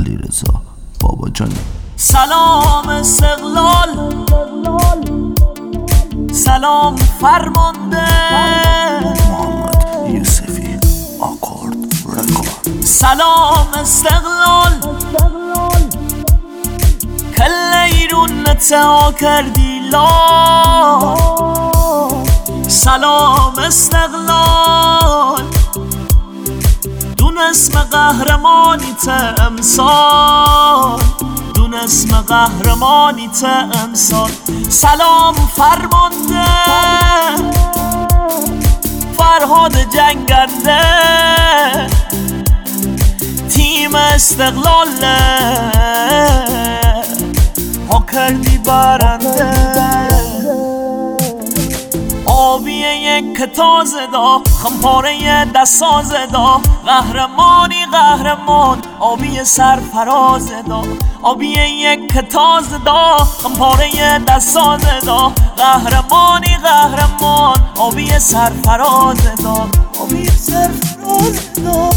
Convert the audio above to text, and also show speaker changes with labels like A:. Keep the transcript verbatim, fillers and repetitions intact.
A: علیرضا باباجانی.
B: سلام استقلال، سلام فرمانده،
A: محمد یوسفی آکورد رکورد.
B: سلام استقلال، کل ایرون نتا کردی لا. سلام استقلال، دون اسم قهرمانی ته امسال، دون اسم قهرمانی ته امسال. سلام فرمانده، فرهاد جنگنده، تیم استقلال ها کردی برنده. آبی یک تازه دا، خمپاره دست سازه دا، قهرمانی قهرمان، آبی سرفراز دا. آبی یک تازه دا، خمپاره دست سازه دا، قهرمانی قهرمان، آبی سرفراز دا، آبی سرفراز دا.